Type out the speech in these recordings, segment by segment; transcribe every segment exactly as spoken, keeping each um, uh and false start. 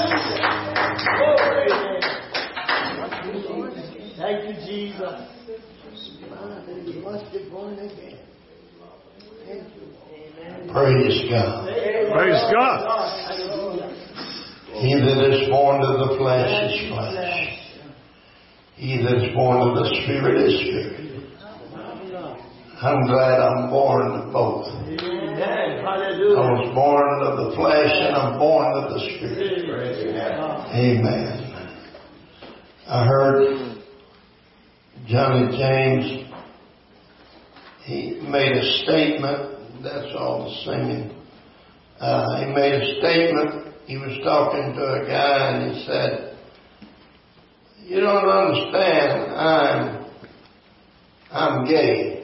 Thank you, Jesus. You must be born again. Thank you. Praise God. Praise God. He that is born of the flesh is flesh. He that is born of the Spirit is spirit. I'm glad I'm born of both. I was born of the flesh and I'm born of the Spirit. Amen. I heard Johnny James, he made a statement. That's all the singing. Uh, he made a statement. He was talking to a guy and he said, "You don't understand, I'm, I'm gay."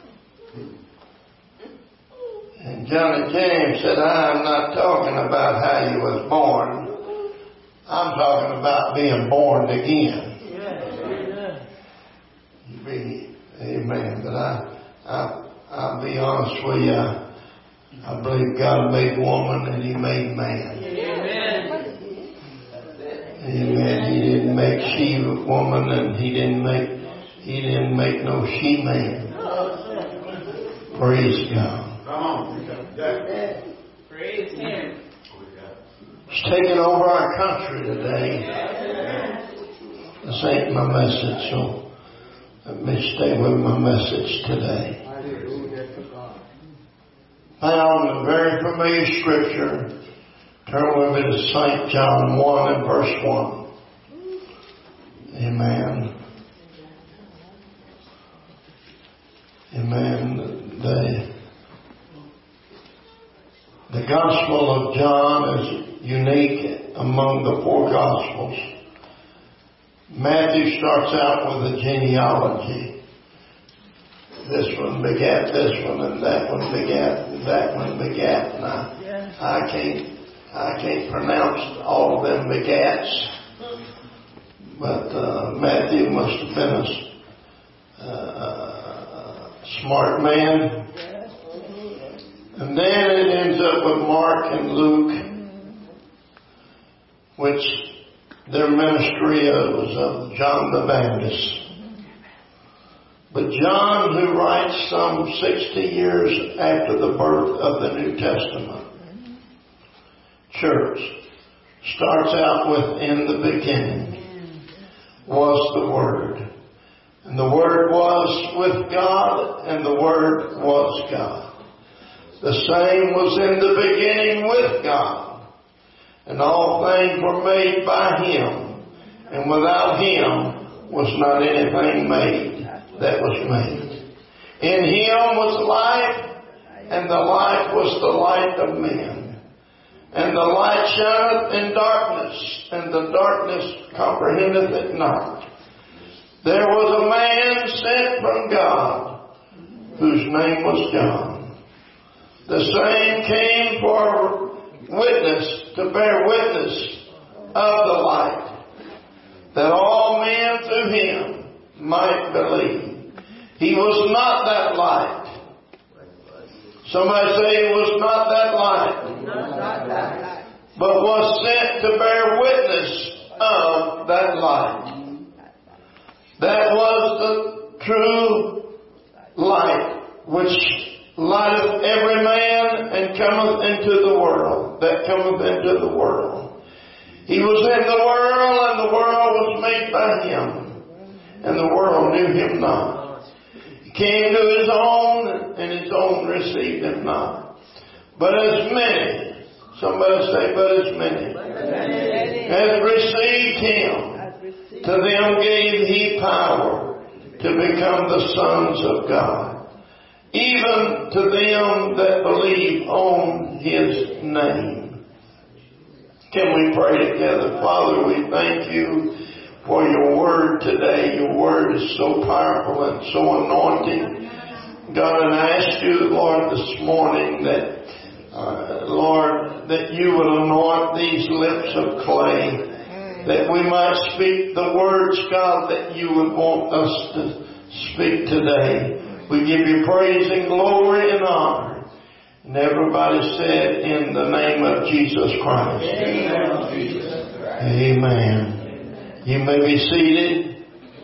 And Johnny James said, "I'm not talking about how you was born. I'm talking about being born again." Be, amen. But I, I, I'll be honest with you. I, I believe God made woman and He made man. Amen. Amen. He didn't make she woman and He didn't make He didn't make no she man. Praise God. Praise Him. It's taking over our country today. This ain't my message, so let me stay with my message today. Found a very familiar scripture. Turn with me to Saint John one and verse one. Amen. Amen. The, the Gospel of John is unique among the four Gospels. Matthew starts out with a genealogy. This one begat this one, and that one begat, and that one begat. And I, I can't, I can't pronounce all of them begats, but uh, Matthew must have been a uh, smart man. And then it ends up with Mark and Luke, which their ministry was of John the Baptist. But John, who writes some sixty years after the birth of the New Testament church, starts out with, "In the beginning was the Word. And the Word was with God, and the Word was God. The same was in the beginning with God. And all things were made by Him, and without Him was not anything made that was made. In Him was life, and the life was the light of men. And the light shineth in darkness, and the darkness comprehendeth it not. There was a man sent from God, whose name was John. The same came for witness, to bear witness of the light, that all men through Him might believe. He was not that light." Somebody say, "He was not that light, but was sent to bear witness of that light. That was the true light, which lighteth every man and cometh into the world, that cometh into the world. He was in the world, and the world was made by Him, and the world knew Him not. He came to His own, and His own received Him not. But as many," somebody say, "but as many, as received Him, to them gave He power to become the sons of God, even to them that believe on His name." Can we pray together? Father, we thank You for Your Word today. Your Word is so powerful and so anointing. God, and I ask You, Lord, this morning that, uh, Lord, that You would anoint these lips of clay, that we might speak the words, God, that You would want us to speak today. We give You praise and glory and honor. And everybody said, "In the name of Jesus Christ." Amen. Amen. You may be seated.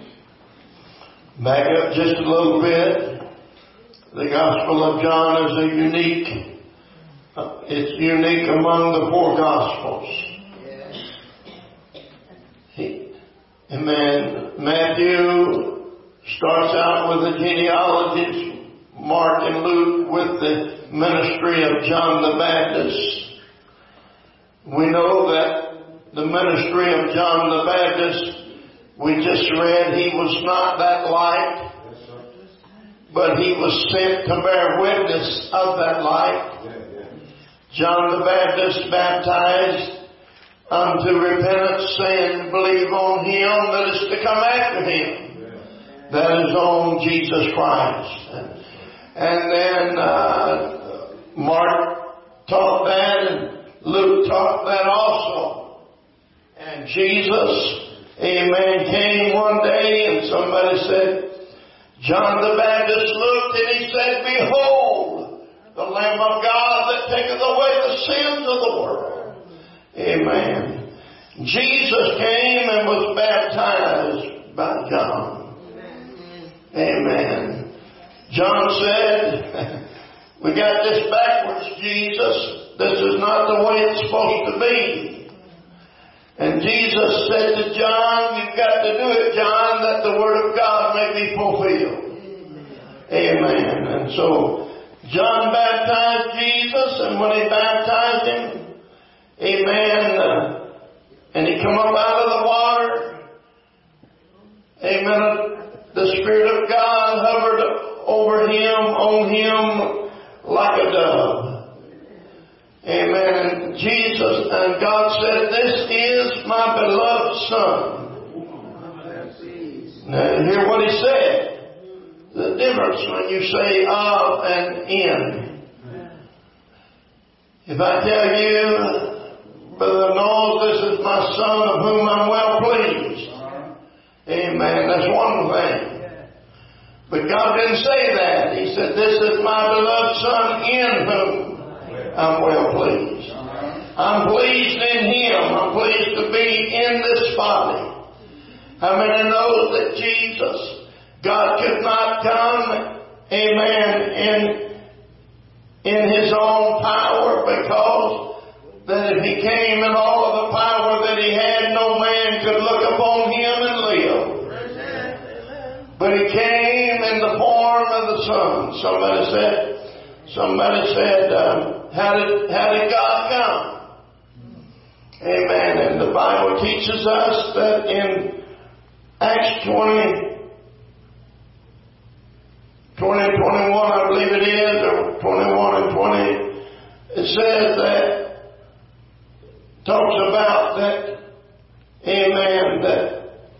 Back up just a little bit. The Gospel of John is a unique, uh, it's unique among the four Gospels. He, amen. Matthew starts out with the genealogies. Mark and Luke with the ministry of John the Baptist. We know that the ministry of John the Baptist, we just read, he was not that light, but he was sent to bear witness of that light. John the Baptist baptized unto repentance, saying, believe on him that is to come after him. That is on Jesus Christ. And then uh, Mark taught that, and Luke taught that also. And Jesus, amen, came one day, and somebody said, John the Baptist looked and he said, behold, the Lamb of God that taketh away the sins of the world. Amen. Jesus came and was baptized by John. Amen. John said, we got this backwards, Jesus. This is not the way it's supposed to be. And Jesus said to John, you've got to do it, John, that the Word of God may be fulfilled. Amen. And so John baptized Jesus, and when he baptized him, amen, uh, and he come up out of the water, amen, the Spirit of God hovered over him, on him, like a dove. Amen. And Jesus and God said, this is my beloved Son. Now hear what he said. The difference when you say of and in. If I tell you, Brother Noel, this is my Son of whom I'm well pleased. Amen. That's one thing. But God didn't say that. He said, this is my beloved Son in whom I'm well pleased. I'm pleased in him. I'm pleased to be in this body. How many knows that Jesus, God could not come, amen, in, in his own power, because that if he came in all of the power that he had, no man could look upon him and live. But he came in the form of the Son. Somebody said, somebody said, um, how did, how did God come? Amen. And the Bible teaches us that in Acts twenty, twenty, twenty-one, I believe it is, or twenty-one and twenty, it says that, talks about that, amen, that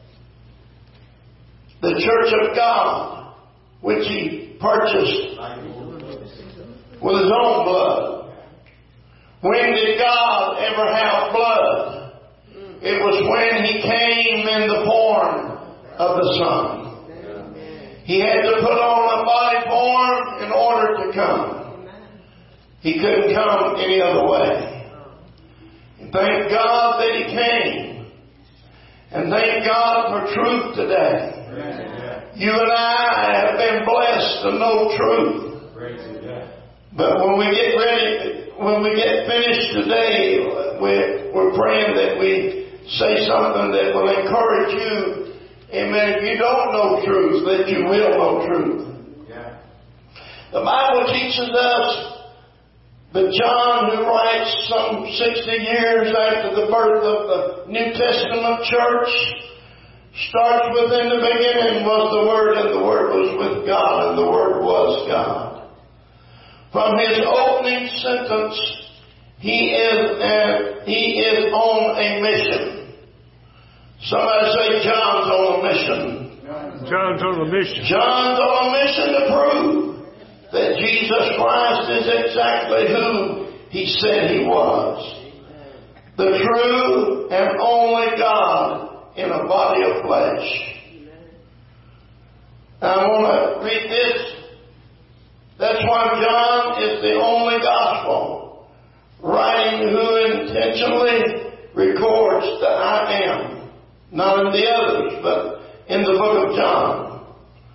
the church of God, which he purchased with his own blood. When did God ever have blood? It was when he came in the form of the Son. He had to put on a body form in order to come. He couldn't come any other way. And thank God that he came. And thank God for truth today. You and I have been blessed to know truth. But when we get ready, when we get finished today, we're, we're praying that we say something that will encourage you. Amen. If you don't know truth, that you will know truth. Yeah. The Bible teaches us that John, who writes some sixty years after the birth of the New Testament church, starts within the beginning was the Word, and the Word was with God, and the Word was God. From his opening sentence, he is uh, he is on a mission. Somebody say, John's on a mission. John's on a mission. John's on a mission to prove that Jesus Christ is exactly who he said he was. The true and only God in a body of flesh. Now I want to read this. That's why John is the only gospel writing who intentionally records words that I am. Not in the others, but in the book of John.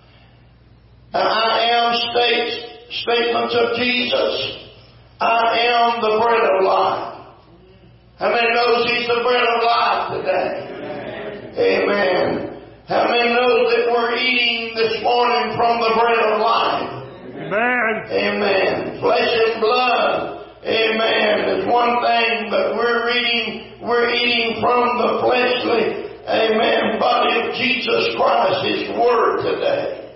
I am states, statements of Jesus. I am the bread of life. How many knows He's the bread of life today? Amen. Amen. How many knows that we're eating this morning from the bread of life? Amen. Amen. Flesh and blood, amen, is one thing, but we're eating, we're eating from the fleshly, amen, body of Jesus Christ, His Word today.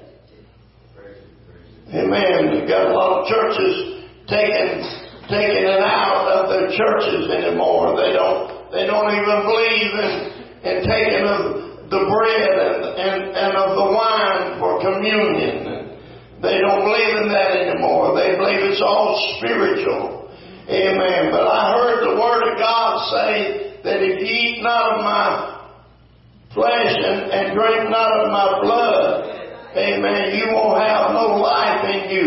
Amen. We've got a lot of churches taking, taking it out of their churches anymore. They don't, they don't even believe in, in taking of the bread and, and, and of the wine for communion. They don't believe in that anymore. They believe it's all spiritual. Amen. But I heard the Word of God say that if you eat not of my flesh and, and drink not of my blood, amen, you won't have no life in you.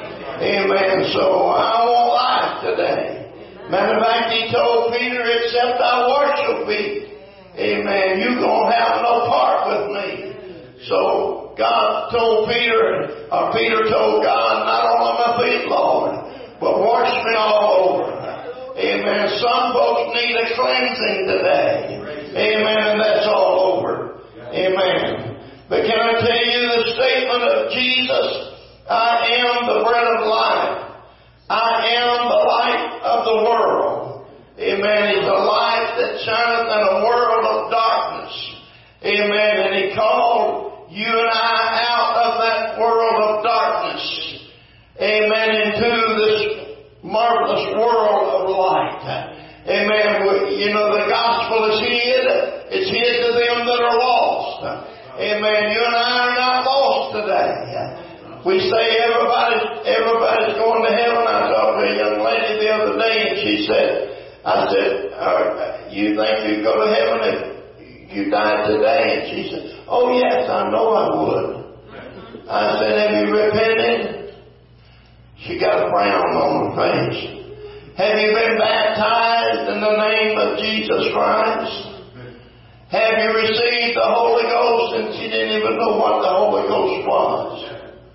Amen. So I want life today. Matter of fact, He told Peter, except I worship thee, amen, you're going to have no part with me. So God told Peter, or Peter told God, not only my feet, Lord, but wash me all over. Amen. Some folks need a cleansing today. Amen. And that's all over. Amen. But can I tell you the statement of Jesus? I am the bread of life. I am the light of the world. Amen. He's the light that shineth in a world of darkness. Amen. And He called you and I out of that world of darkness. Amen. Into this marvelous world of light. Amen. You know, the gospel is hid. It's hid to them that are lost. Amen. You and I are not lost today. We say everybody, everybody's going to heaven. I talked to a young lady the other day and she said, I said, uh, you think you go to heaven if you died today? And she said, oh yes, I know I would. I said, have you repented? She got a frown on her face. Have you been baptized in the name of Jesus Christ? Have you received the Holy Ghost? And she didn't even know what the Holy Ghost was.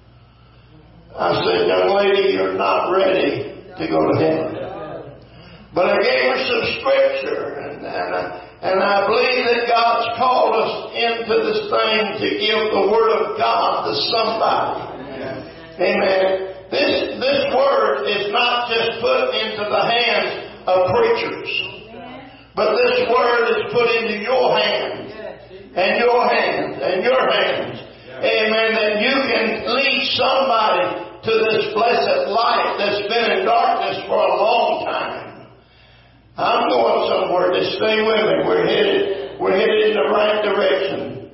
I said, young lady, you're not ready to go to heaven. But I gave her some scripture, and, and, I, and I believe that God's called us into this thing to give the Word of God to somebody. Amen. This, this Word is not just put into the hands of preachers, but this Word is put into your hands, and your hands, and your hands. Amen. That you can lead somebody to this blessed light that's been in darkness for a long time. I'm going somewhere. Just stay with me. We're headed, we're headed in the right direction.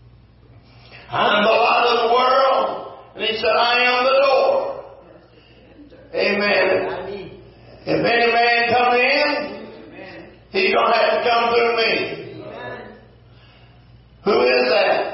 I'm the light of the world. And He said, I am the door. Amen. If any man come in, he's going to have to come through me. Who is that?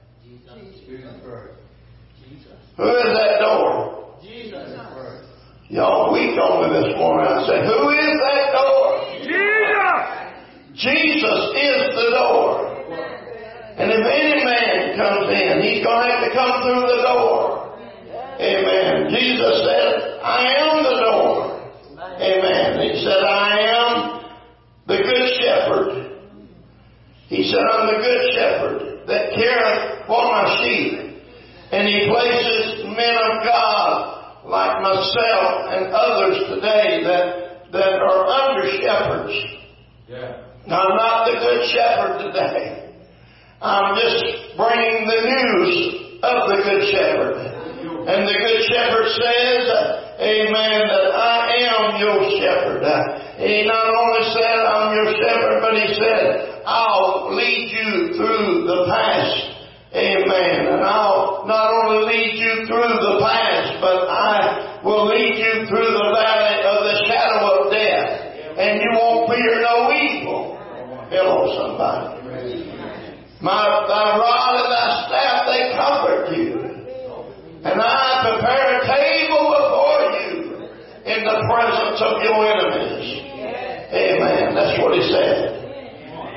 Who is that door? Jesus. Y'all weak on me this morning. I said, who is that door? Jesus. Jesus is the door. And if any man comes in, he's going to have to come through the door. Amen. Jesus said, I am the door. Amen. He said, I am the good shepherd. He said, I'm the good shepherd that careth for my sheep. And He places men of God like myself and others today that, that are under shepherds. Yeah. Now, I'm not the good shepherd today. I'm just bringing the news of the good shepherd. And the good shepherd says, amen, that I am your shepherd. He not only said I'm your shepherd, but He said, I'll lead you through the past. Amen. And I'll not only lead you through the past, but I will lead you through the valley of the shadow of death. And you won't fear no evil. Hello, somebody. My, thy rod and thy staff, they comfort you. And I prepare a table before you in the presence of your enemies. Amen. That's what He said.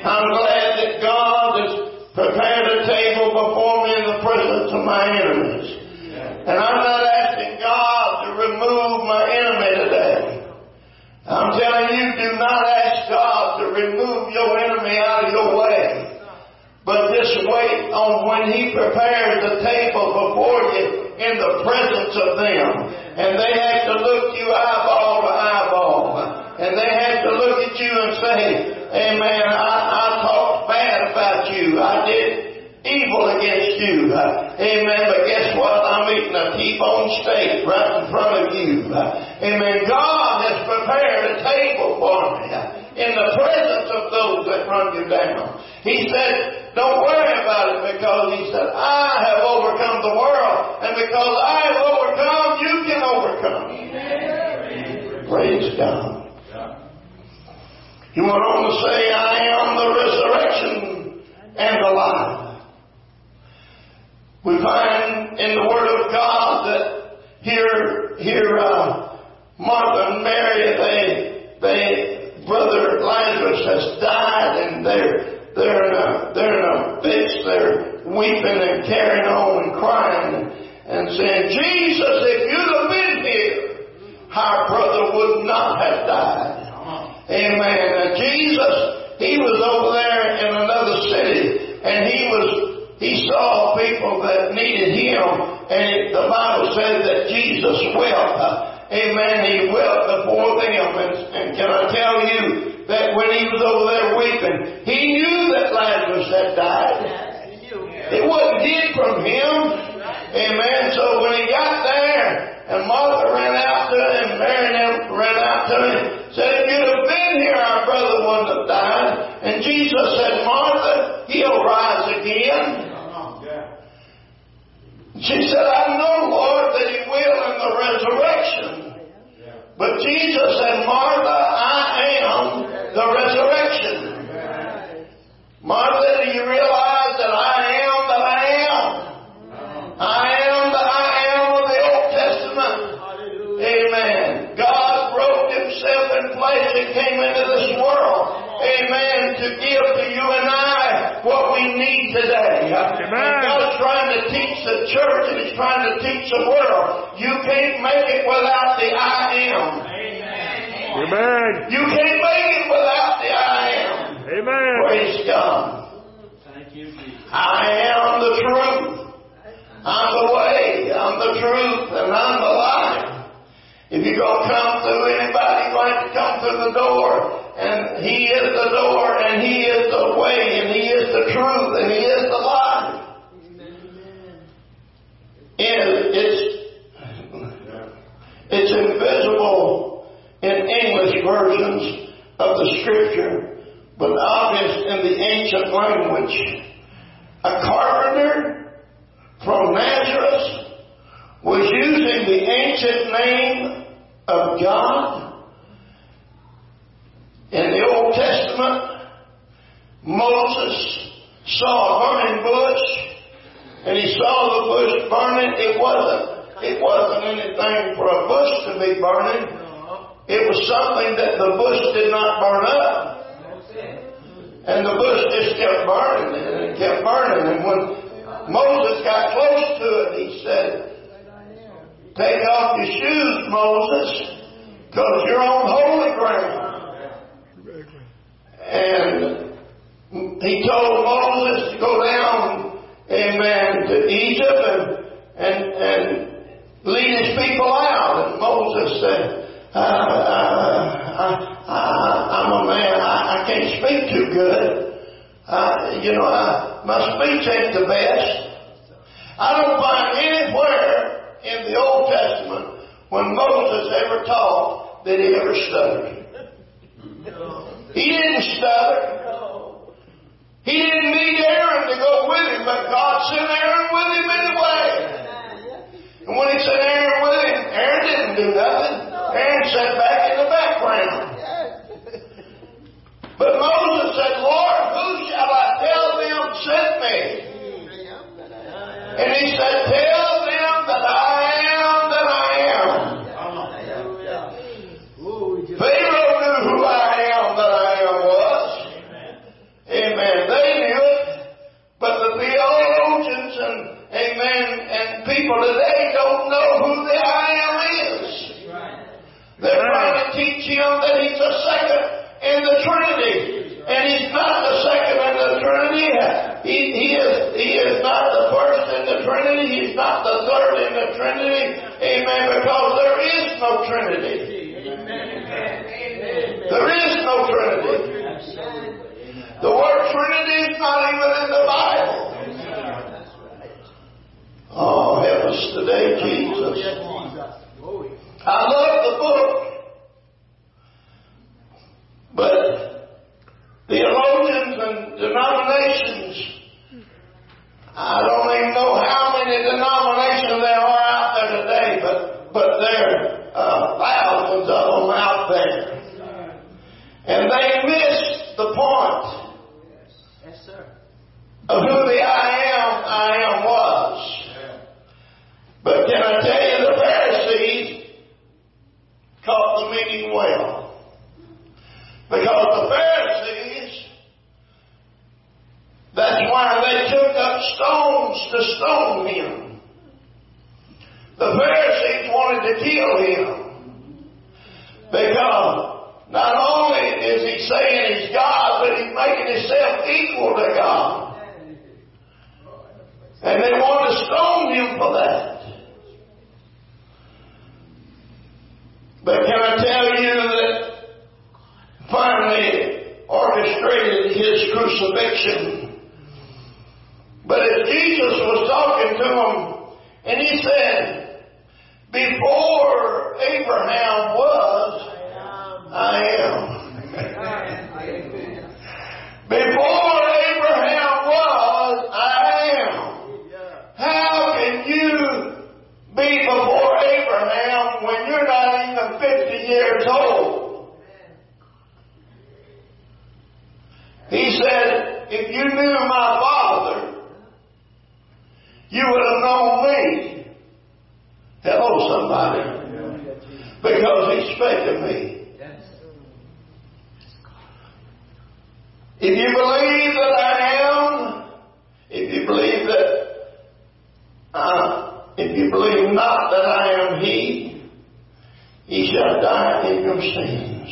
I'm glad that God has prepared a table before me in the presence of my enemies. And I'm not asking God to remove my enemy today. I'm telling you, do not ask God to remove your enemy out of your way. But just wait on when He prepares the table before you in the presence of them. And they have to look you eyeball to eyeball. And they have to look at you and say, amen, I, I talked bad about you. I did evil against you. Amen. But guess what? I'm eating a T-bone steak right in front of you. Amen. God has prepared a table for me in the presence of those that run you down. He said, don't worry about it, because He said, I have overcome the world. And because I have overcome, you can overcome. Amen. Praise God. He went on to say, I am the resurrection and the life. We find in the Word of God that here, here, uh, Martha and Mary, they, they, Brother Lazarus has died, and they're, they're in a, they're in a fix. They're weeping and carrying on and crying and, and saying, Jesus, if you'd have been here, our brother would not have died. Amen. And Jesus, He was over there in another city, and He was, He saw people that needed Him, and the Bible said that Jesus wept. Amen. He wept before them. And, and can I tell you that when He was over there weeping, He knew that Lazarus had died. It wasn't hid from Him. Amen. So when He got there, and Martha ran out to Him, Mary ran out to Him, said, if you'd have been here, our brother wouldn't have died. And Jesus said, Martha, He'll rise again. She said, I know, Lord, that He will in the resurrection. But Jesus said, Martha, I am the resurrection. Martha, do you realize that I am that I am? I am the I am of the Old Testament. Amen. God robed Himself in flesh and came into this world. Amen. To give to you and I what we need today. Amen. And God's trying to teach the church, and He's trying to teach the world. You can't make it without the I am. Amen. You can't make it without the I am. Amen. Praise God. Thank you, Jesus. I am the truth. I'm the way. I'm the truth, and I'm the life. If you're going to come through anybody, you're going to come through the door. And He is the door, and He is the way, and He is the truth, and He is the life. And it's, it's invisible in English versions of the Scripture, but obvious in the ancient language. A carpenter from Nazareth was using the ancient name of God. In the Old Testament, Moses saw a burning bush, and he saw the bush burning. It wasn't, it wasn't anything for a bush to be burning. It was something that the bush did not burn up. And the bush just kept burning, and it kept burning. And when Moses got close to it, he said, take off your shoes, Moses, because you're on holy ground. And He told Moses to go down, amen, to Egypt and, and, and lead His people out. And Moses said, uh, uh, I, I, I'm a man, I, I can't speak too good. Uh, you know, I, my speech ain't the best. I don't find anywhere in the Old Testament when Moses ever taught that he ever stuttered. He didn't stutter. He didn't need Aaron to go with him, but God sent Aaron with him anyway. And when He sent Aaron with him, Aaron didn't do nothing. Aaron sat back in the background. But Moses said, Lord, who shall I tell them sent me? And He said, tell them that I am that I am. Pharaoh knew who I am that I am was. today, Jesus. I love the book. But theologians and denominations, I don't even know how many denominations there are out there today, but, but there are uh, thousands of them out there. And they miss the point of who the I am, I am was. But can I tell you, the Pharisees caught the meaning well. Because the Pharisees, that's why they took up stones to stone him. The Pharisees wanted to kill him. Because not only is he saying he's God, but he's making himself equal to God. And they want to stone him for that. But can I tell you that finally orchestrated his crucifixion? But as Jesus was talking to him, and he said, before Abraham was, I am. Before Abraham was, I am. How can you be before Abraham when you're not even fifty years old? He said, if you knew my Father, you would have known me. Hello, somebody. Because he spake of me. If you believe that I am, if you believe that, uh, if you believe not that I am he, ye shall die in your sins.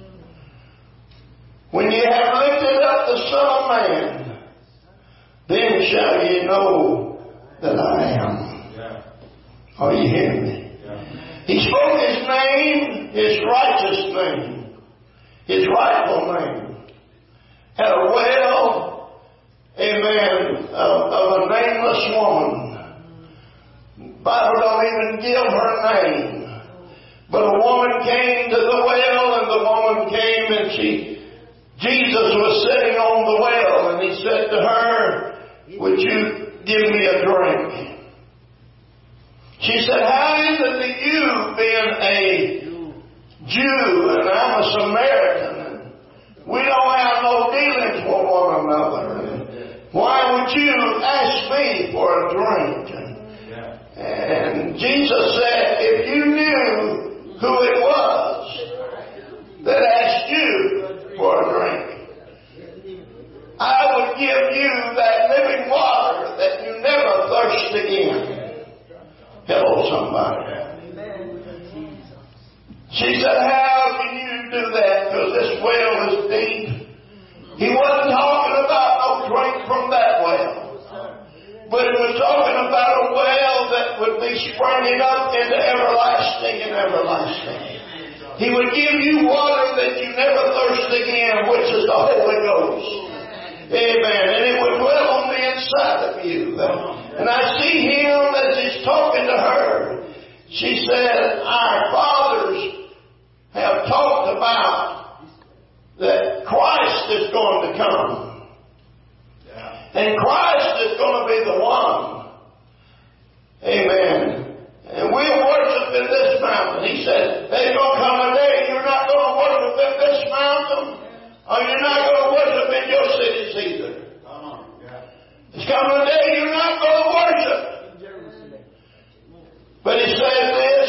When ye have lifted up the Son of Man, then shall ye know that I am. Yeah. Are you hearing me? Yeah. He spoke his name, his righteous name, his rightful name. Had a well, amen, of, of a nameless woman. Bible don't even give her name. But a woman came to the well, and the woman came and she, Jesus was sitting on the well, and he said to her, would you give me a drink? She said, how is it that you, being a Jew, and I'm a Samaritan, we don't have no dealings with one another. Why would you ask me for a drink? And Jesus said, if you knew who it was that asked you for a drink, I would give you that living water that you never thirst again. Hello, somebody. She said, how can you do that? Because this well is deep. He wasn't talking about no drink from that well. But he was talking about a well that would be springing up into everlasting and everlasting. He would give you water that you never thirst again, which is the Holy Ghost. Amen. And it would dwell on the inside of you. And I see him as he's talking to her. She said, our fathers have talked about that Christ is going to come. And Christ is going to be the one. Amen. And we'll worship in this mountain. He said, there's going to come a day you're not going to worship in this mountain, or you're not going to worship in your cities either. There's coming a day you're not going to worship. But he said this.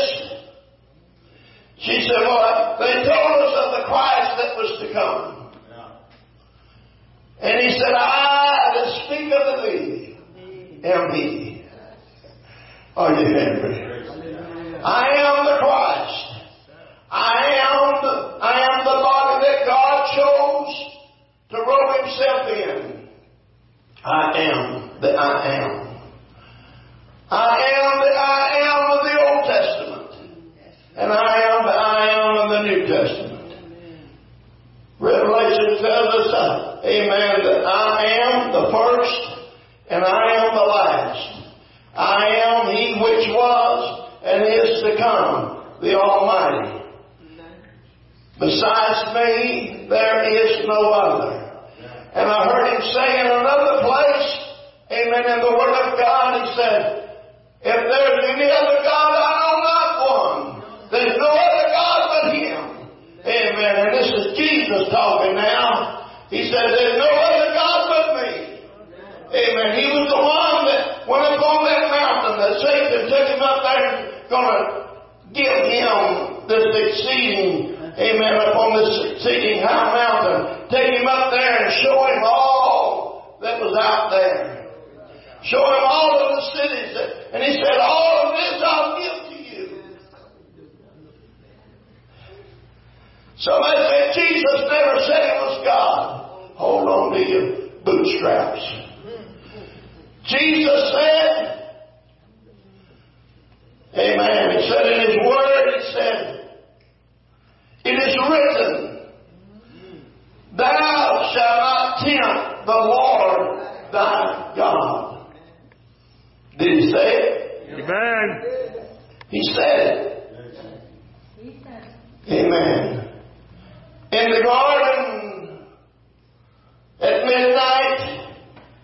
She said, well, they told us of the Christ that was to come. And he said, I that speak unto thee am he. Are you happy? I am the Christ. I am the, I am the body that God chose to robe himself in. I am the I am. I am the I am of the Old Testament. And I am the I am of the New Testament. Revelation tells us, uh, amen, that I am the first and I am the last. I am he which which was and is to come, the Almighty. Besides me, there is no other. And I heard him say in another place, amen, in the Word of God, he said, if there's any other God, I know not one. There's no other God but Him. Amen. And this is Jesus talking now. He said, there's no other God but me. Amen. He was the one that went up on that mountain that Satan took him up there and going to give him this exceeding, amen, upon this exceeding high mountain. Take him up there and show him all that was out there. Show him all of the cities. That, and he said, all of this I'll give to you. Somebody said, Jesus never said He was God. Hold on to your bootstraps. Jesus said, amen, He said in His Word, He said, it is written, thou shalt not tempt the Lord thy God. Did He say it? Amen. He said it. Amen. In the garden at midnight,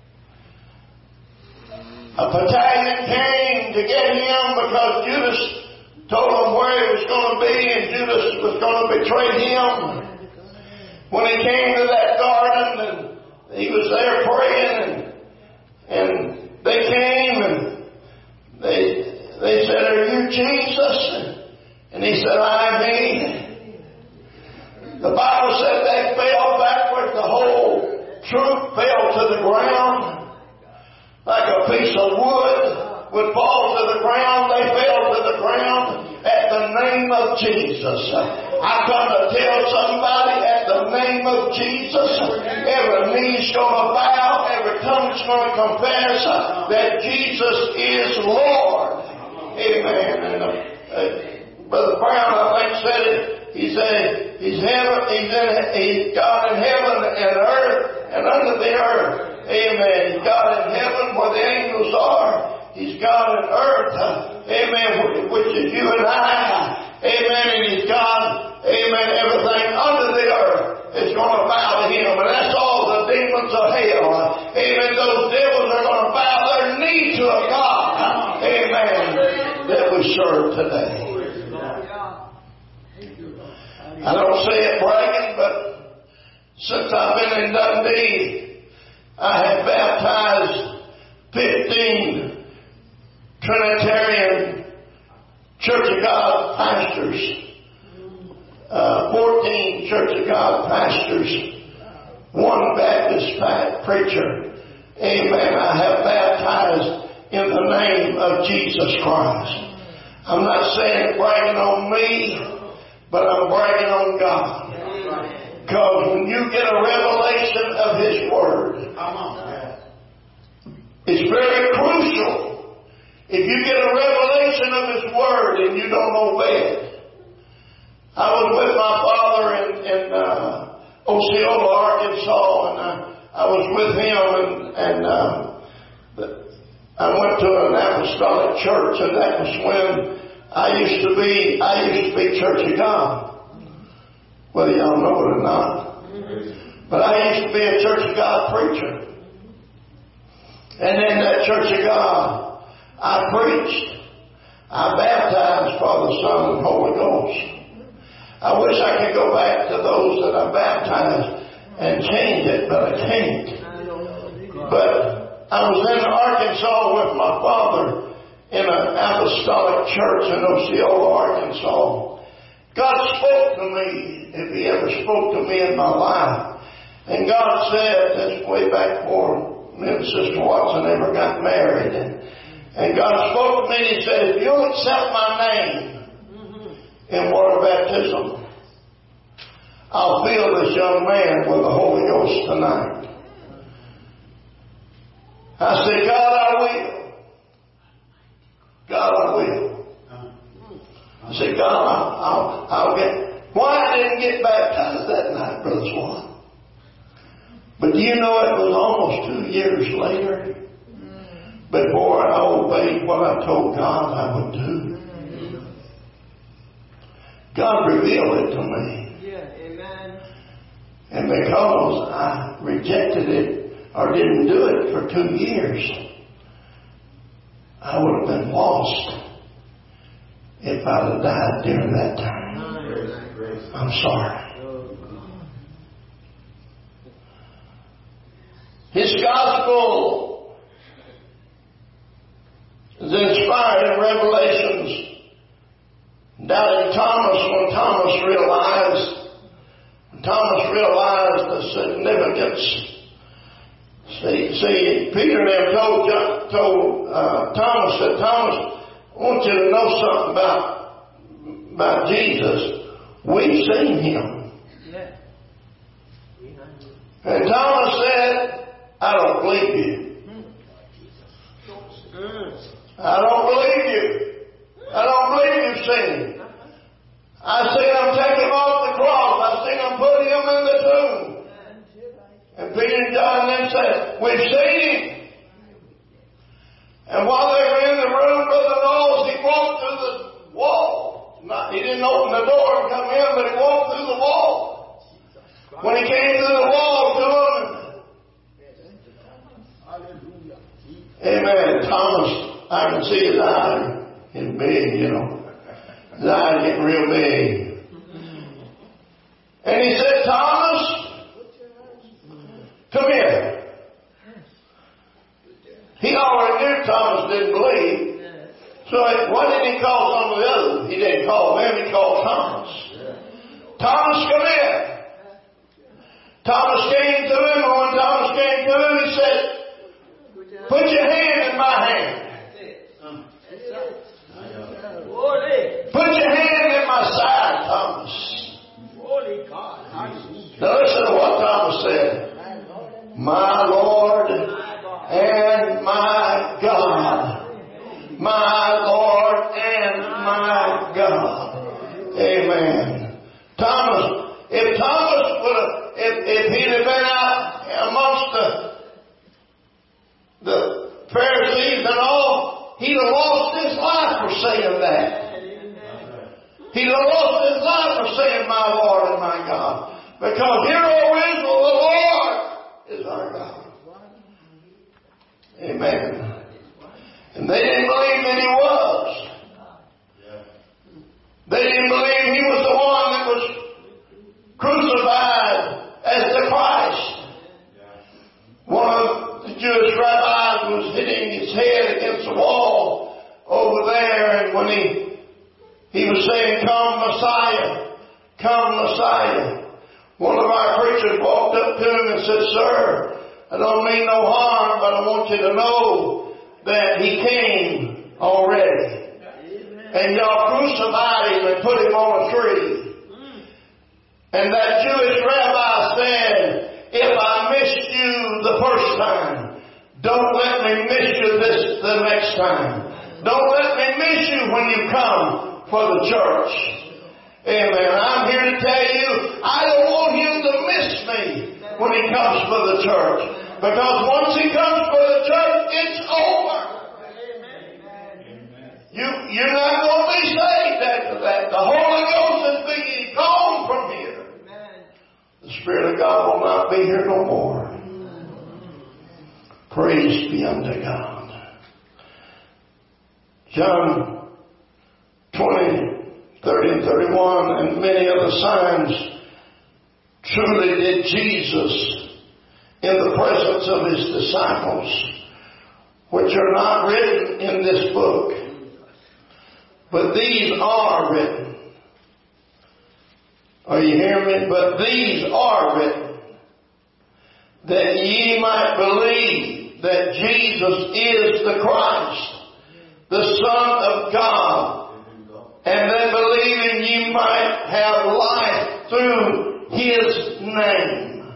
a battalion came to get Him because Judas told them where He was going to be, and Judas was going to betray Him. When He came to that garden, and He was there praying, and, and they came and they they said, are you Jesus? And He said, I am He. The Bible said they fell backwards. The whole troop fell to the ground like a piece of wood would fall to the ground. They fell to the ground at the name of Jesus. I come to tell somebody, at the name of Jesus, every knee's going to bow, every tongue's going to confess that Jesus is Lord. Amen. And uh, uh, Brother Brown, I think, said it. He said, He's heaven, He's in, He's God in heaven and earth and under the earth. Amen. He's God in heaven where the angels are. He's God in earth. Amen. Which is you and I. Amen. And He's God. Amen. Everything under the earth is going to bow to Him. And that's all the demons of hell. Amen. Those devils are going to bow their knee to a God. Amen. That we serve today. I don't say it bragging, but since I've been in Dundee, I have baptized fifteen Trinitarian Church of God pastors, uh, fourteen Church of God pastors, one Baptist preacher. Amen. I have baptized in the name of Jesus Christ. I'm not saying bragging on me, but I'm bragging on God. Because when you get a revelation of His Word, it's very crucial. If you get a revelation of His Word and you don't obey it. I was with my father in, in uh, Osceola, Arkansas, and I, I was with him, and, and uh, the, I went to an apostolic church, and that was when I used to be, I used to be Church of God. Whether y'all know it or not. But I used to be a Church of God preacher. And in that Church of God, I preached. I baptized Father, Son, and Holy Ghost. I wish I could go back to those that I baptized and change it, but I can't. But I was in Arkansas with my father in an apostolic church in Osceola, Arkansas. God spoke to me, if He ever spoke to me in my life. And God said, that's way back before me and Sister Watson ever got married. And, and God spoke to me and He said, if you'll accept my name in water baptism, I'll fill this young man with the Holy Ghost tonight. I said, God, I will. God, I will. I said, God, I'll, I'll, I'll get... Why I didn't get baptized that night, Brother Swan? But do you know it was almost two years later before I obeyed what I told God I would do. God revealed it to me. Yeah, amen. And because I rejected it or didn't do it for two years, I would have been lost if I'd have died during that time. I'm sorry. His gospel is inspired in Revelations. Doubting Thomas, when Thomas realized, when Thomas realized the significance. See, see, Peter and them told, told uh, Thomas that Thomas, I want you to know something about about Jesus. We've seen him. Yeah. And Thomas said, I don't believe you. I don't believe you. I don't believe you've seen him. I seen him take him off the cross. I seen him put him in the tomb. And Peter and John then said, we've seen him. And while they were in the room, Brother Knowles, he walked through the wall. Not, he didn't open the door and come in, but he walked through the wall. When he came through the wall to him, amen, Thomas, I can see his eye. It's big, you know. His eyes getting real big. And he said, Thomas, come here. He already knew Thomas didn't believe. So why didn't he call some of the others? He didn't call them, he called Thomas. Thomas, come here. Thomas came to him, and when Thomas came to him, he said, put your hand in my hand. Put your hand in my side, Thomas. Now listen to what Thomas said. My Lord and my God. My Lord and my God. Amen. Thomas, if Thomas would have, if, if he'd have been out amongst the, the Pharisees and all, he'd have lost his life for saying that. He'd have lost his life for saying, my Lord and my God. Because hear, O Israel, the Lord is our God. Amen. And they didn't believe that he was. They didn't believe he was the one that was crucified as the Christ. One of the Jewish rabbis was hitting his head against the wall over there, and when he he was saying, come Messiah, come Messiah, one of our preachers walked up to him and said, sir, I don't mean no harm, but I want you to know that he came already. And y'all crucified him and put him on a tree. And that Jewish rabbi said, if I missed you the first time, don't let me miss you this the next time. Don't let me miss you when you come for the church. Amen. I'm here to tell you, I don't want him to miss me when he comes for the church. Because once he comes for the church, it's over. You, you're not going to be saved after that. The Holy Ghost is being gone from here. The Spirit of God will not be here no more. Praise be unto God. John twenty, thirty and thirty-one, and many other signs truly did Jesus in the presence of his disciples, which are not written in this book, but these are written. Are you hearing me? But these are written, that ye might believe that Jesus is the Christ, the Son of God, and that believing ye might have life through his name.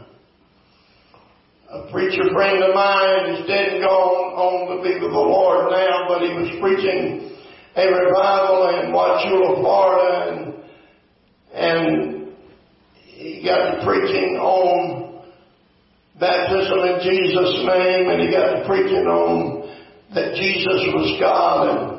A preacher friend of mine is dead and gone on to be with the Lord now, but he was preaching a revival in Wauchula, Florida, and, and he got to preaching on baptism in Jesus' name, and he got to preaching on that Jesus was God, and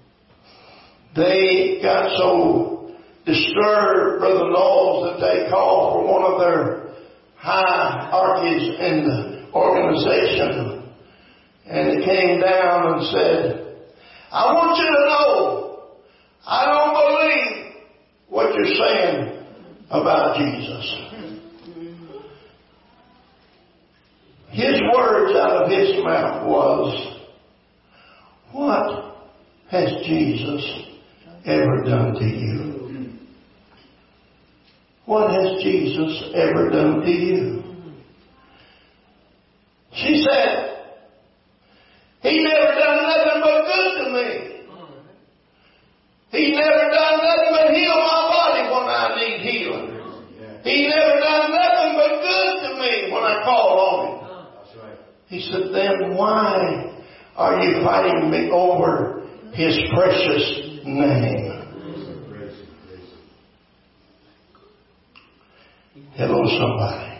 they got so disturbed, Brother Knowles, that they called for one of their hierarchies in the organization. And he came down and said, I want you to know, I don't believe what you're saying about Jesus. His words out of his mouth was, what has Jesus ever done to you? What has Jesus ever done to you? She said, he never done nothing but good to me. He never done nothing but heal my body when I need healing. He never done nothing but good to me when I call on him. He said, then why are you fighting me over his precious name? Hello, somebody.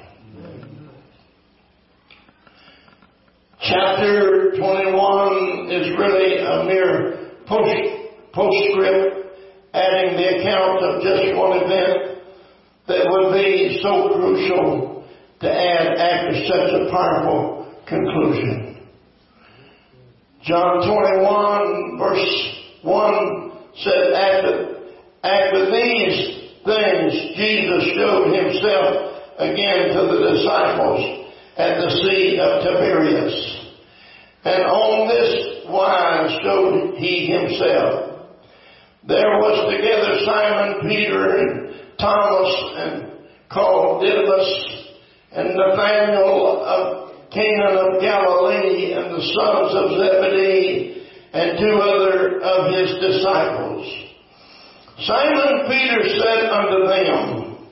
Chapter twenty-one is really a mere post, postscript, adding the account of just one event that would be so crucial to add after such a powerful conclusion. John twenty-one verse one said, after, after these things Jesus showed himself again to the disciples at the Sea of Tiberias. And on this wise showed he himself. There was together Simon Peter and Thomas and called Didymus and Nathanael of Cana of Galilee and the sons of Zebedee and two other of his disciples. Simon Peter said unto them,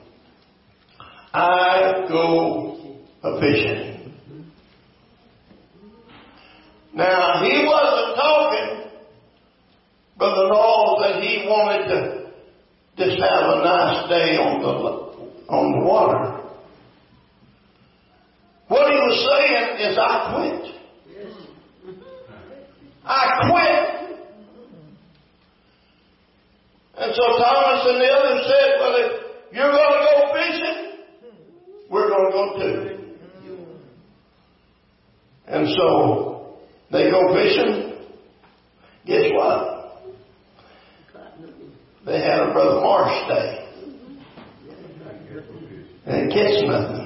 I go a-fishing. Now, he wasn't talking, Brother Knowles, that he wanted to just have a nice day on the, on the water. What he was saying is, I quit. I quit. And so Thomas and the others said, well, if you're going to go fishing, we're going to go too. And so they go fishing. Guess what? They had a Brother Marsh day. And catch nothing.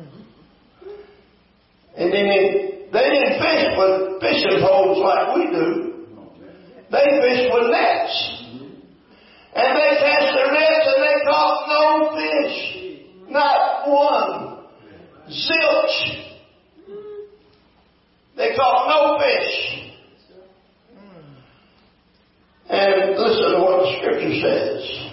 And then they, they didn't fish with fishing poles like we do. They fished with nets. And they cast their nets and they caught no fish. Not one. Zilch. They caught no fish. And listen to what the scripture says.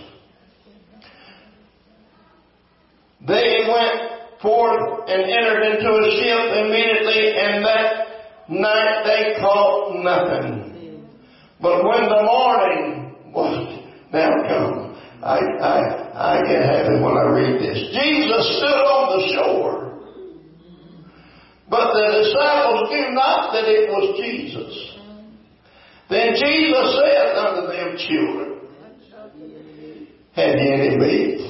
They went forth and entered into a ship immediately, and that night they caught nothing. But when the morning was now come, I, I, I get happy when I read this. Jesus stood on the shore, but the disciples knew not that it was Jesus. Then Jesus said unto them, children, have ye any meat?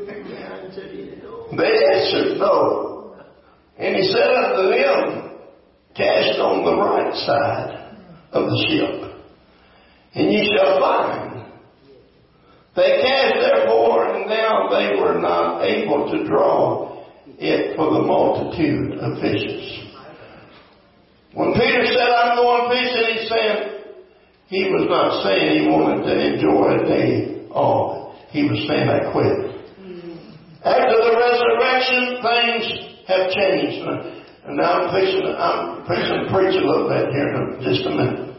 They answered, no. And he said unto them, cast on the right side of the ship, and ye shall find. They cast therefore, and now they were not able to draw it for the multitude of fishes. When Peter said, I'm going fishing, he said, he was not saying he wanted to enjoy a day off. He was saying, I quit. After the resurrection, things have changed. And now I'm fixing, I'm fixing to preach a little bit here in just a minute.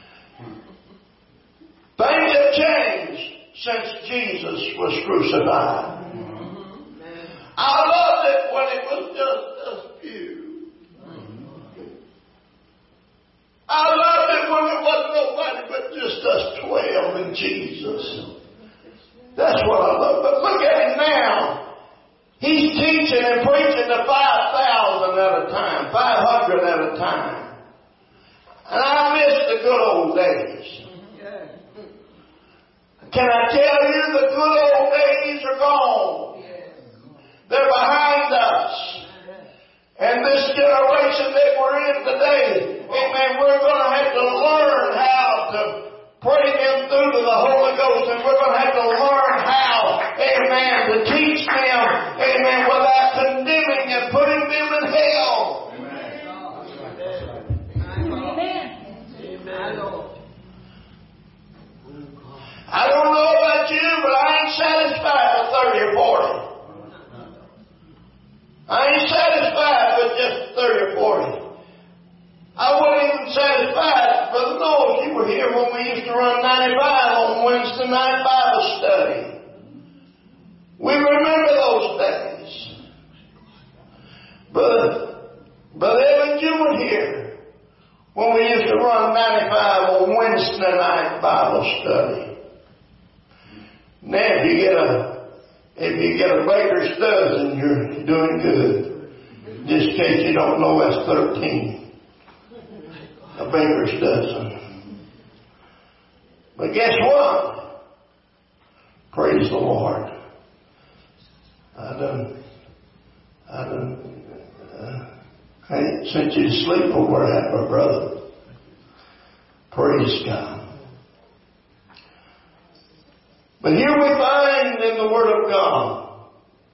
Things have changed since Jesus was crucified. I loved it when it was just us few. I loved it when it wasn't nobody but just us twelve and Jesus. That's what I love. But look at him now. He's teaching and preaching to five thousand at a time, five hundred at a time. And I miss the good old days. Can I tell you the good old days are gone? They're behind us. And this generation that we're in today, amen, we're going to have to learn how to pray them through to the Holy Ghost. And we're going to have to learn how, amen, to teach them, amen, without condemning and putting them in hell. Amen. Amen. I don't know about you, but I ain't satisfied with thirty or forty. I ain't satisfied with just thirty or forty. I wasn't even satisfied. Brother Noel, you were here when we used to run ninety-five on Wednesday night Bible study. We remember those days. But, Brother Evans, you were here when we used to run ninety-five on Wednesday night Bible study. Now, if you get a, if you get a baker's dozen, you're doing good. Just in case you don't know, that's thirteen. A baker's dozen. But guess what? Praise the Lord. I done, I done, uh, I ain't sent you to sleep over that, my brother. Praise God. But here we find in the Word of God,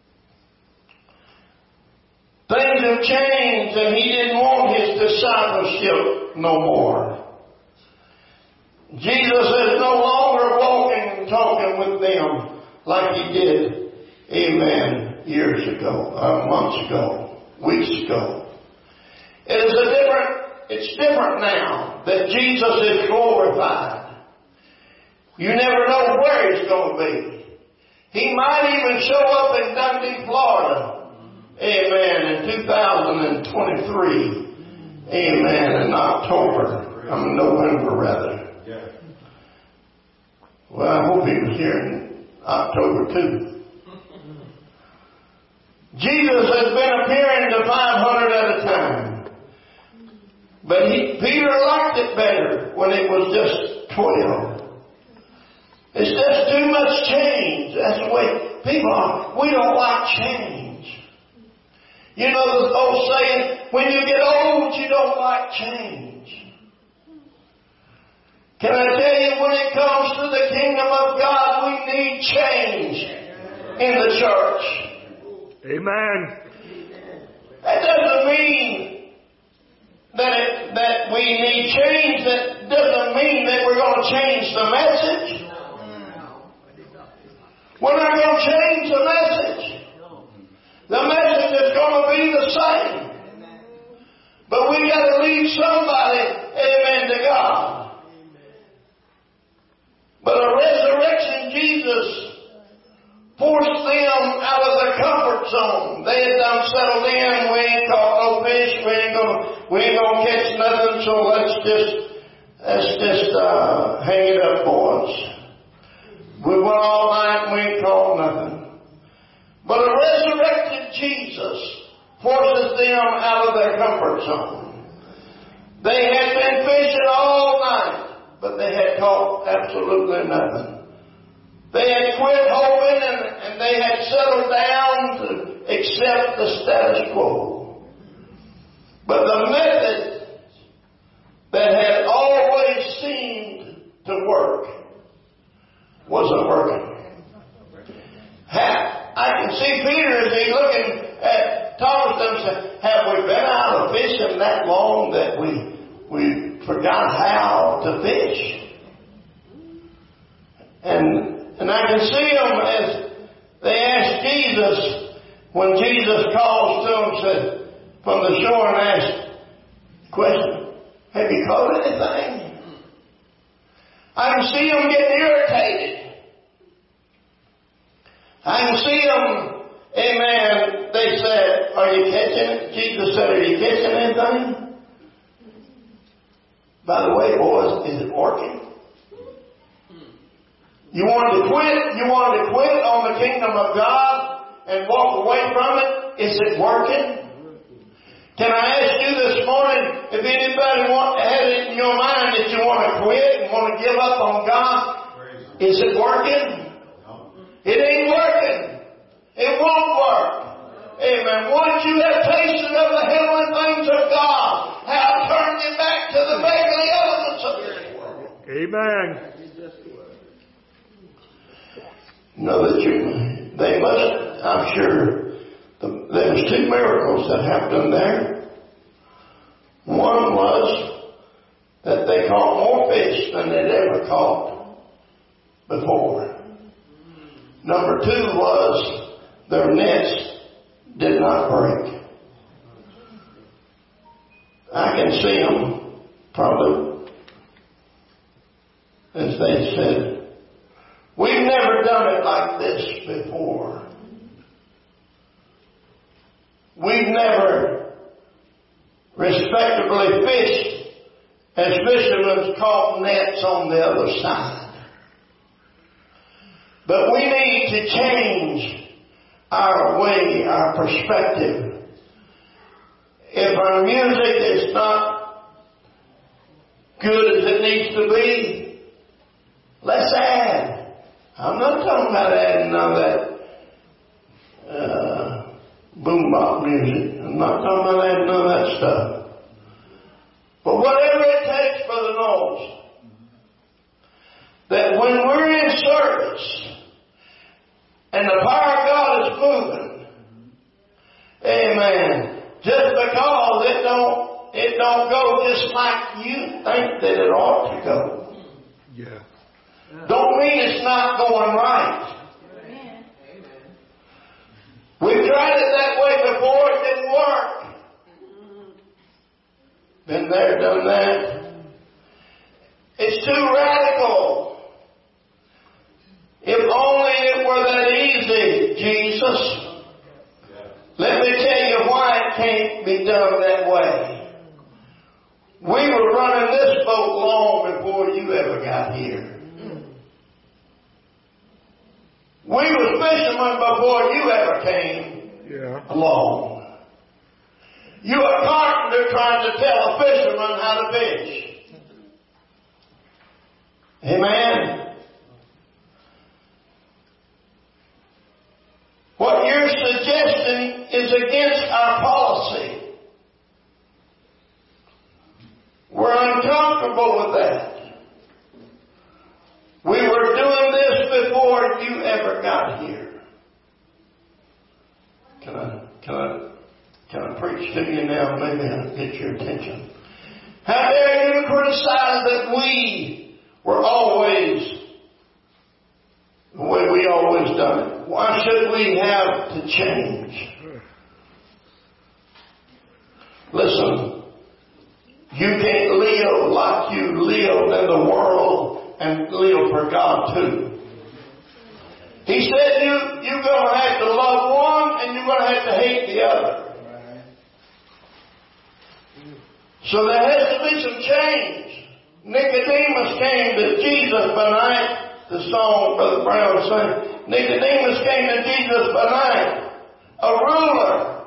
things have changed and He didn't want His discipleship no more. Jesus is no longer walking and talking with them like He did, amen, years ago, uh, months ago, weeks ago. It is a different, it's different now that Jesus is glorified. You never know where He's going to be. He might even show up in Dundee, Florida. Amen. In two thousand twenty-three. Amen. In October. I mean, November rather. Yeah. Well, I hope He was here in October too. Jesus has been appearing to five hundred at a time. But he, Peter liked it better when it was just twelve. It's just too much change. That's the way people are. We don't like change. You know the old saying, when you get old, you don't like change. Can I tell you, when it comes to the kingdom of God, we need change in the church. Amen. That doesn't mean that it, that we need change. That doesn't mean that we're going to change the message. We're not going to change the message. The message is going to be the same. But we got to lead somebody, amen, to God. But a resurrection Jesus forced them out of their comfort zone. They had done settled in. We ain't caught no fish. We ain't gonna, we ain't gonna catch nothing. So let's just, let's just uh, hang it up, boys. We went all night and we ain't caught nothing. But a resurrected Jesus forces them out of their comfort zone. They had been fishing all night, but they had caught absolutely nothing. They had quit hoping and, and they had settled down to accept the status quo. But the method that had always seemed to work wasn't working. Ha, I can see Peter as he's looking at Thomas and saying, have we been out of fishing that long that we we forgot how to fish? And and I can see them as they asked Jesus, when Jesus calls to them, said from the shore and asked, question, have you caught anything? I can see them getting irritated. I can see them, amen, they said, are you catching it? Jesus said, are you catching anything? By the way, boys, is it working? You wanted to quit? You wanted to quit on the kingdom of God and walk away from it? Is it working? Can I ask you this morning, if anybody want, has it in your mind that you want to quit and want to give up on God, is it working? It ain't working. It won't work. Amen. Once you have tasted of the heavenly things of God, have turned you back to the beggarly elements of this world. Amen. Know that you, they must, I'm sure, the, there was two miracles that happened there. One was that they caught more fish than they'd ever caught before. Number two was their nets did not break. I can see them probably as they said, we've never done it like this before. We've never respectably fished as fishermen caught nets on the other side. But we need to change our way, our perspective. If our music is not good as it needs to be, let's add. I'm not talking about adding none of that uh, boom bop music. I'm not talking about adding none of that stuff. But whatever it takes for the nose, that when we're in service and the power of God is moving, amen, just because it don't it don't go just like you think that it ought to go. Yeah. Don't mean it's not going right. Amen. We've tried it that way before, it didn't work. Been there, done that. It's too radical. If only it were that easy, Jesus. Let me tell you why it can't be done that way. We were running this boat long before you ever got here. We were fishermen before you ever came Yeah. along. You're a carpenter trying to tell a fisherman how to fish. Amen. What you're suggesting is against our policy. We're uncomfortable with that. We were doing this before you ever got here. Can I, can I, can I preach to you now? Maybe I'll get your attention. How dare you criticize that we were always the way we always done it? Why should we have to change? Listen, you can't live like you lived in the world and live for God too. He said you, you're going to have to love one and you're going to have to hate the other. So there has to be some change. Nicodemus came to Jesus by night. The song Brother Brown sang. Nicodemus came to Jesus by night. A ruler.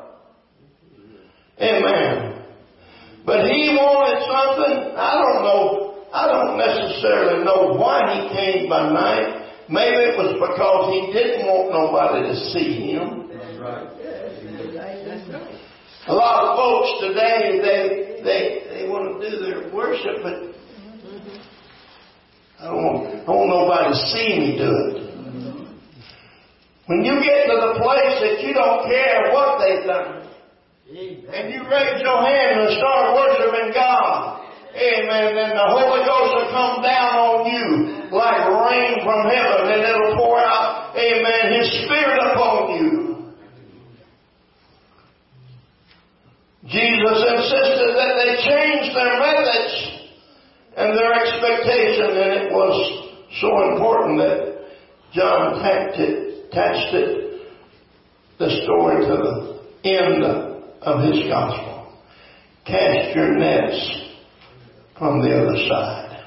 Amen. But he wanted something. I don't know. I don't necessarily know why he came by night. Maybe it was because he didn't want nobody to see him. That's right. That's right. A lot of folks today, they they they want to do their worship, but I don't want, I don't want nobody to see me do it. When you get to the place that you don't care what they've done, and you raise your hand and start worshiping God, amen, then the Holy Ghost will come down on you like rain from heaven, and it'll pour out, amen, His Spirit upon you. Jesus insisted that they change their methods and their expectation, and it was so important that John attached it, attached it, the story to the end of his gospel. Cast your nets from the other side.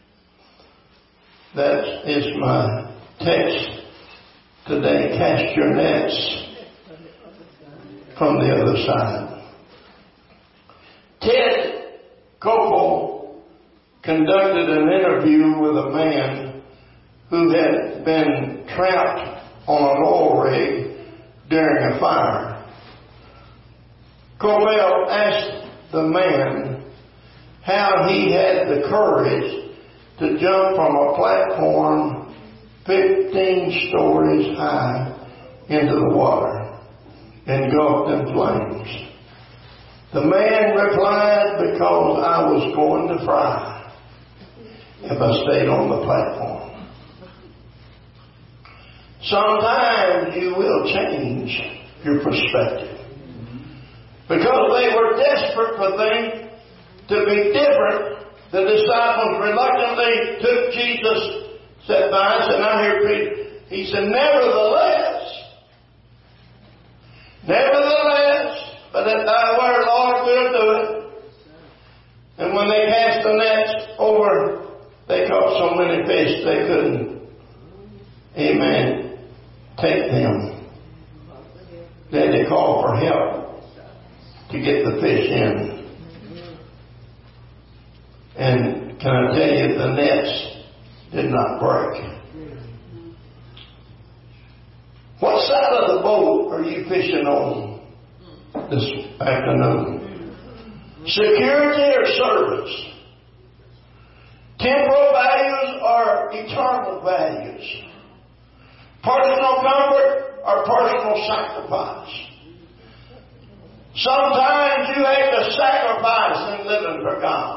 That is my text today. Cast your nets from the other side. Ted conducted an interview with a man who had been trapped on an oil rig during a fire. Corbell asked the man how he had the courage to jump from a platform fifteen stories high into the water, engulfed in flames. The man replied, because I was going to fry if I stayed on the platform. Sometimes you will change your perspective. Because they were desperate for things to be different, the disciples reluctantly took Jesus' advice, and I hear Peter, he said, nevertheless, nevertheless, but at thy word, Lord, we'll do it. And when they cast the nets over, they caught so many fish they couldn't, amen, take them. Then they called for help to get the fish in. And can I tell you, the nets did not break. What side of the boat are you fishing on this afternoon? Security or service? Temporal values or eternal values? Personal comfort or personal sacrifice? Sometimes you have to sacrifice in living for God.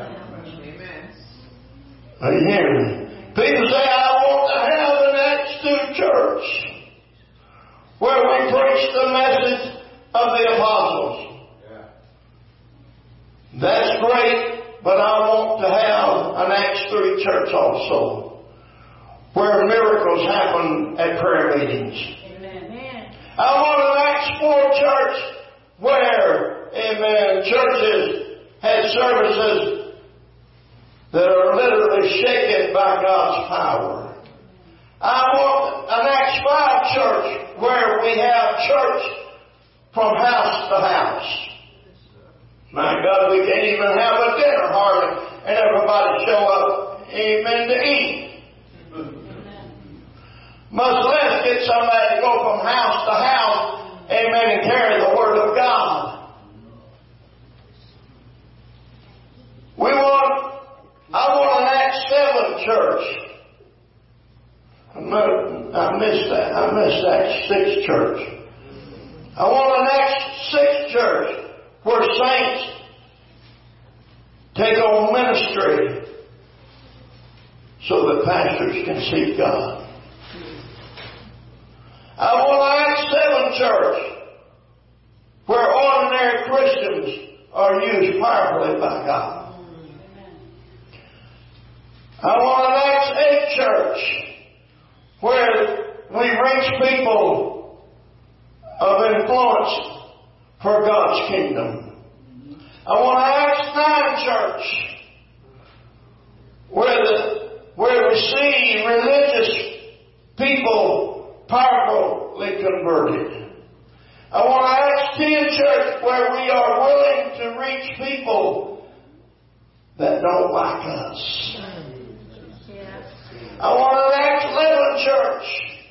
Are you hearing me? People say, I want to have an Acts two church where we preach the message of the apostles. Yeah. That's great, but I want to have an Acts three church also, where miracles happen at prayer meetings. Amen. I want an Acts four church where, amen, churches have services that are literally shaken by God's power. I want an Acts five church where we have church from house to house. My God, we can't even have a dinner hardly and everybody show up, amen, to eat. Much less get somebody to go from house to house, amen, and carry the Word of God. We want I want an Acts seven church. I missed that. I missed Acts six church. I want an Acts six church where saints take on ministry so that pastors can seek God. I want an Acts seven church where ordinary Christians are used powerfully by God. I want an Acts eight church where we reach people of influence for God's kingdom. I want an Acts nine church where, the, where we see religious people powerfully converted. I want an Acts ten church where we are willing to reach people that don't like us. I want an Acts eleven church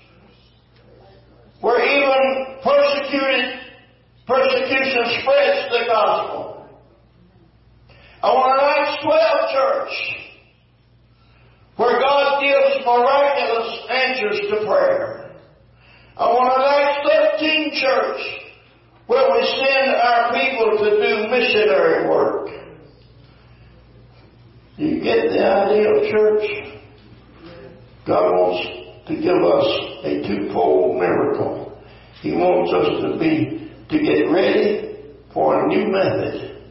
where even persecuted persecution spreads the gospel. I want an Acts twelve church where God gives miraculous answers to prayer. I want an Acts thirteen church where we send our people to do missionary work. Do you get the idea of church? God wants to give us a twofold miracle. He wants us to be, to get ready for a new method,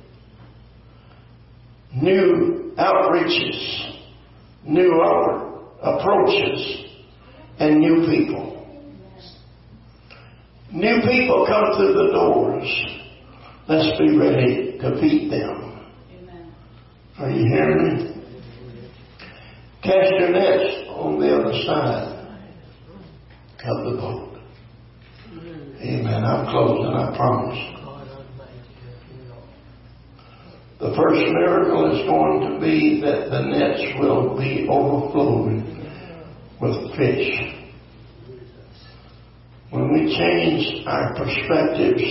new outreaches, new approaches, and new people. New people come through the doors. Let's be ready to feed them. Amen. Are you hearing me? Cast your nets on the other side of the boat. Amen. I'm closing, I promise. The first miracle is going to be that the nets will be overflowing with fish. When we change our perspectives,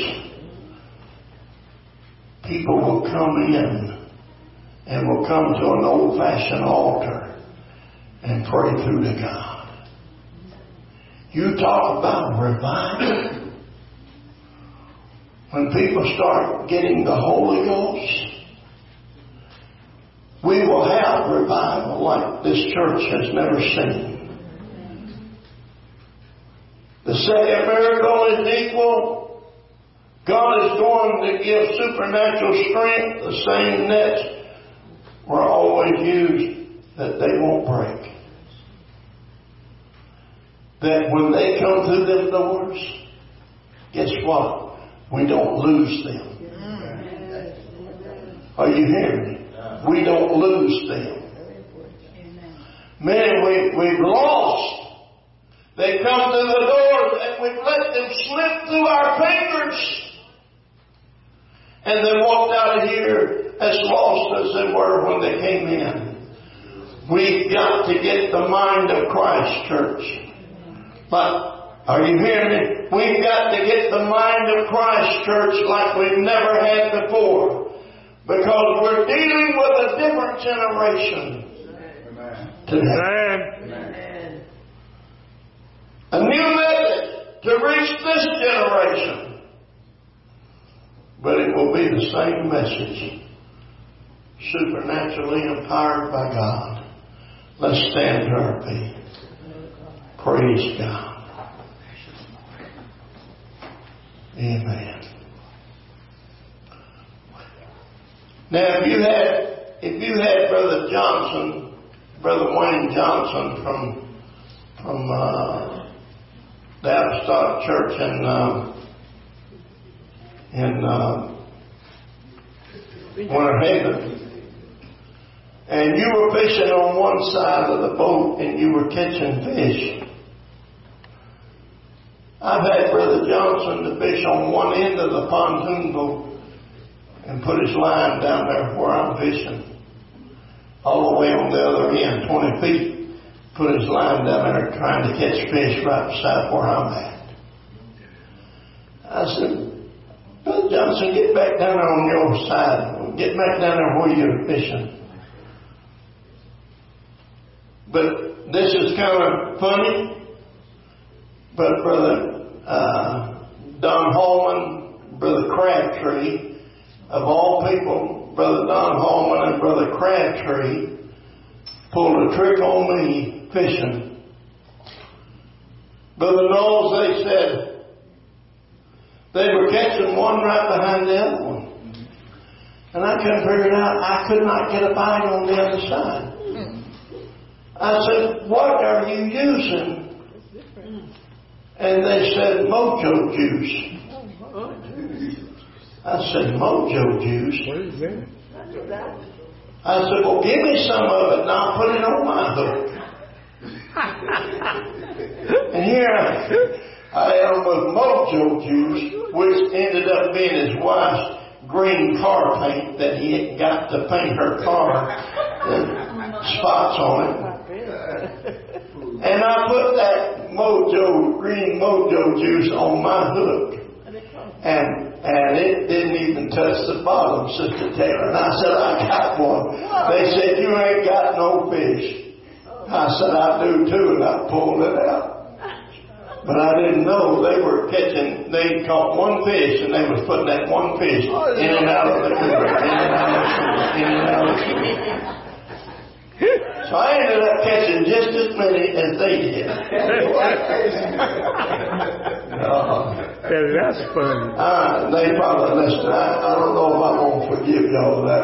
people will come in and will come to an old-fashioned altar and pray through to God. You talk about revival. When people start getting the Holy Ghost, we will have revival like this church has never seen. The second miracle is equal. God is going to give supernatural strength. The same nets were always used that they won't break. That when they come through them doors, guess what? We don't lose them. Are you hearing me? We don't lose them. Man, we, we've lost. They come through the doors and we've let them slip through our fingers. And they walked out of here as lost as they were when they came in. We've got to get the mind of Christ, church. But, are you hearing me? We've got to get the mind of Christ, church, like we've never had before. Because we're dealing with a different generation today. Amen. A new method to reach this generation. But it will be the same message. Supernaturally empowered by God. Let's stand to our feet. Praise God. Amen. Now, if you had, if you had Brother Johnson, Brother Wayne Johnson from from uh, the Apostolic Church in uh, in uh, Winter Haven, and you were fishing on one side of the boat and you were catching fish. I've had Brother Johnson to fish on one end of the pontoon boat and put his line down there where I'm fishing. All the way on the other end, twenty feet. Put his line down there trying to catch fish right beside where I'm at. I said, Brother Johnson, get back down there on your side. Get back down there where you're fishing. But this is kind of funny. But Brother uh, Don Holman, Brother Crabtree, of all people, Brother Don Holman and Brother Crabtree pulled a trick on me fishing. Brother Knowles, they said they were catching one right behind the other one. And I couldn't figure it out. I could not get a bite on the other side. I said, what are you using? And they said, Mojo juice. I said, Mojo juice? What is that? I said, well, give me some of it and I'll put it on my hook. And here I, I am with Mojo juice, which ended up being his wife's green car paint that he had got to paint her car and spots on it. And I put that Mojo, green Mojo juice on my hook. And and it didn't even touch the bottom, Sister Taylor. And I said, I got one. They said, you ain't got no fish. I said, I do too, and I pulled it out. But I didn't know they were catching, they caught one fish, and they was putting that one fish in and out of the river, in and out of the river, in and out of the river. So I ended up catching just as many as they did. uh, Yeah, that's funny. uh, they probably listened. I, I don't know if I'm going to forgive y'all that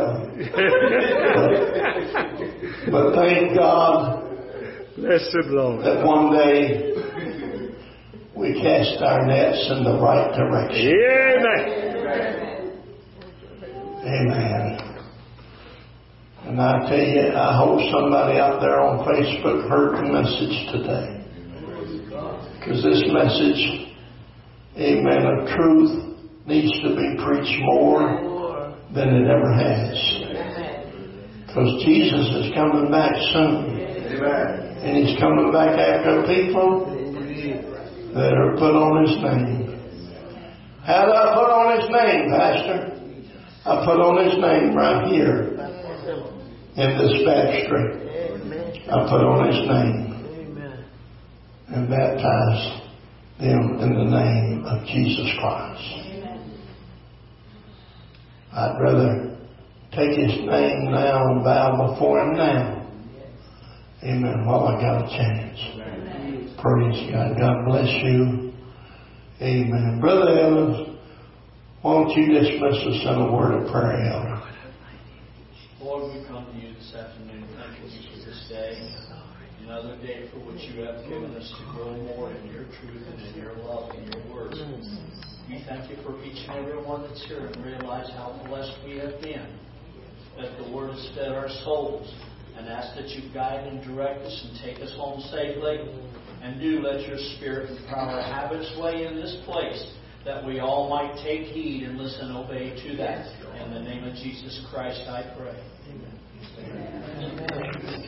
one. But, but thank God Blessed Lord. that one day we cast our nets in the right direction. Amen. Amen. And I tell you, I hope somebody out there on Facebook heard the message today. Because this message, amen, of truth needs to be preached more than it ever has. Because Jesus is coming back soon. And He's coming back after people that are put on His name. How do I put on His name, Pastor? I put on His name right here in this baptistry. I put on His name and baptize them in the name of Jesus Christ. I'd rather take His name now and bow before Him now. Amen. While I got a chance. Praise God. God bless you. Amen. Brother Evans, won't you dismiss us in a word of prayer, Elder? Lord, we come to you this afternoon. Thank you for this day. Another day for which you have given us to grow more in your truth and in your love and your words. We thank you for each and every one that's here and realize how blessed we have been. That the Word has fed our souls, and ask that you guide and direct us and take us home safely. And do let your Spirit and power have its way in this place, that we all might take heed and listen and obey to that. In the name of Jesus Christ I pray. Amen. Amen.